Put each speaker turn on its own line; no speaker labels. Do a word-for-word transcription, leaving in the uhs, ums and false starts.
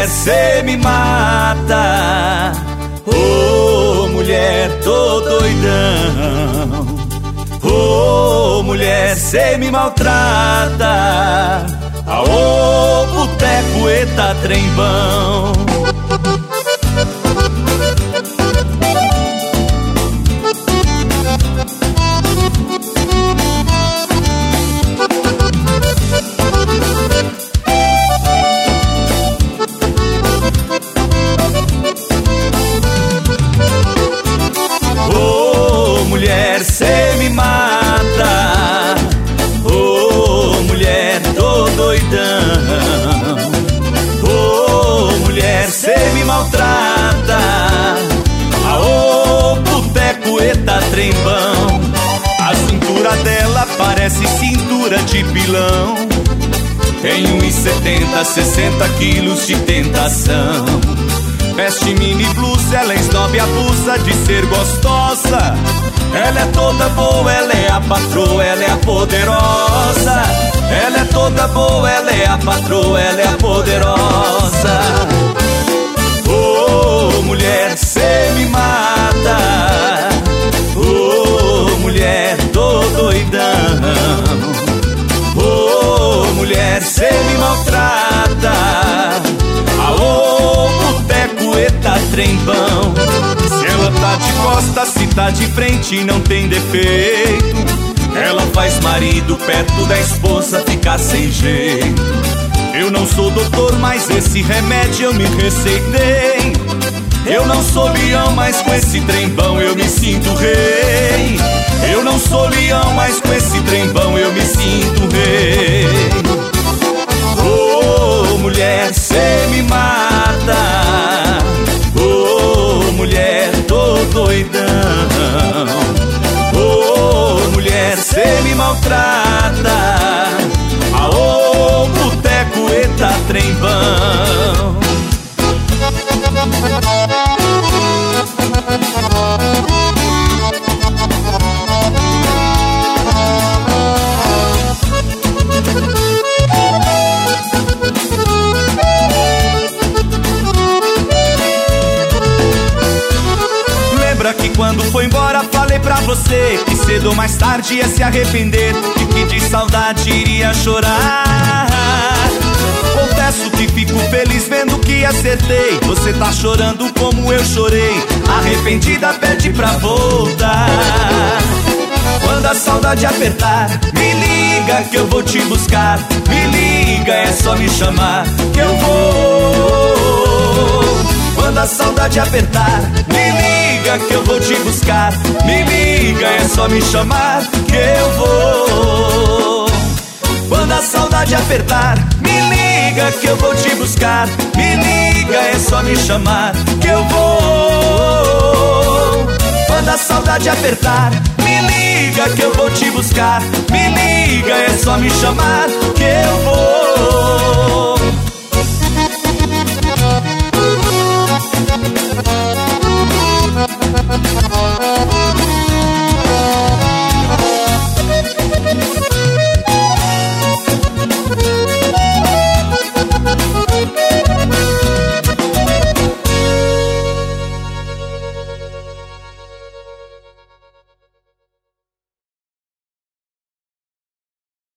mulher, cê me mata. Ô, mulher, tô doidão. Ô, mulher, cê me maltrata. Aô, boteco, eta, trembão. Ô, mulher, cê me mata. Ô, mulher, tô doidão. Ô, mulher, cê me maltrata. Aô, boteco, eta, trembão. A cintura dela parece cintura de pilão. Tem um e setenta, sessenta quilos de tentação. Veste mini blusa, ela esnobe, abusa de ser gostosa. Ela é toda boa, ela é a patroa, ela é a poderosa. Ela é toda boa, ela é a patroa, ela é a poderosa. Ô, mulher, cê me mata. Ô, mulher, tô doidão. Ô, mulher, cê me maltrata. Aô, boteco, eta, trembão. Se ela tá de costas, se tá de frente, não tem defeito. Ela faz marido perto da esposa ficar sem jeito. Eu não sou doutor, mas esse remédio eu me receitei. Eu não sou leão, mas com esse trembão eu me sinto rei. Eu não sou leão, mas com esse trembão eu me sinto rei. Ô, mulher, cê me mata. Ô, mulher, tô doidão. Ô, mulher, cê me maltrata. Aô, boteco, eta, trembão. Lembra que quando foi embora falei pra você que cedo ou mais tarde ia se arrepender e que de saudade iria chorar. Confesso que fico feliz vendo que acertei. Você tá chorando como eu chorei. Arrependida pede pra voltar. Quando a saudade apertar, me liga que eu vou te buscar. Me liga, é só me chamar que eu vou. Quando a saudade apertar, me liga que eu vou te buscar. Me liga, é só me chamar que eu vou. Quando a saudade apertar, me liga que eu vou te buscar. Me liga, é só me chamar que eu vou. Quando a saudade apertar, me liga que eu vou te buscar. Me liga, é só me chamar que eu vou.